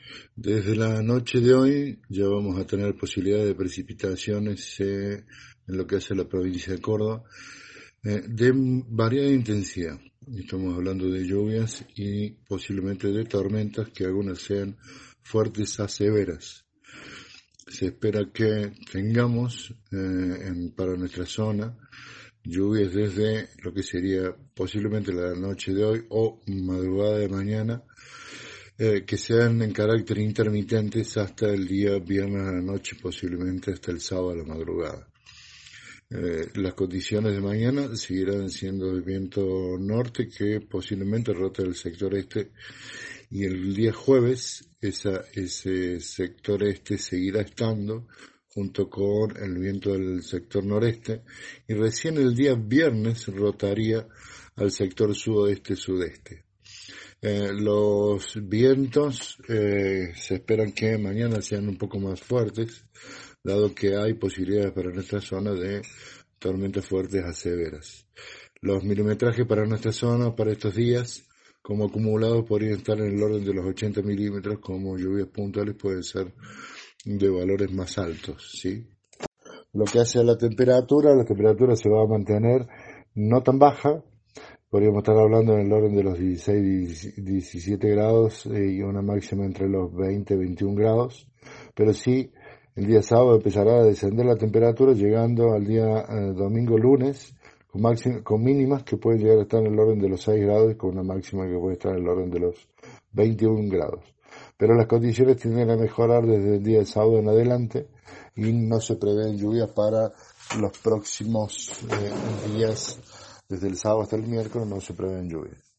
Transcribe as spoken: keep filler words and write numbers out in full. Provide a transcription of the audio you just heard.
Desde la noche de hoy ya vamos a tener posibilidad de precipitaciones eh, en lo que hace la provincia de Córdoba, eh, de variada intensidad. Estamos hablando de lluvias y posiblemente de tormentas, que algunas sean fuertes a severas. Se espera que tengamos eh, en, para nuestra zona lluvias desde lo que sería posiblemente la noche de hoy o madrugada de mañana, eh, que sean en carácter intermitentes hasta el día viernes a la noche, posiblemente hasta el sábado a la madrugada. Eh, las condiciones de mañana seguirán siendo de viento norte, que posiblemente rote el sector este, y el día jueves esa, ese sector este seguirá estando junto con el viento del sector noreste, y recién el día viernes rotaría al sector sudoeste-sudeste. Eh, los vientos eh, se esperan que mañana sean un poco más fuertes, dado que hay posibilidades para nuestra zona de tormentas fuertes a severas. Los milimetrajes para nuestra zona para estos días, como acumulados, podrían estar en el orden de los ochenta milímetros, como lluvias puntuales pueden ser de valores más altos, ¿sí? Lo que hace a la temperatura, la temperatura se va a mantener no tan baja. Podríamos estar hablando en el orden de los dieciséis, diecisiete grados y una máxima entre los veinte y veintiún grados, pero sí, el día sábado empezará a descender la temperatura, llegando al día eh, domingo, lunes, con, máxima, con mínimas que pueden llegar a estar en el orden de los seis grados y con una máxima que puede estar en el orden de los veintiún grados. Pero las condiciones tienden a mejorar desde el día de sábado en adelante y no se prevén lluvias para los próximos eh, días. Desde el sábado hasta el miércoles no se prevén lluvias.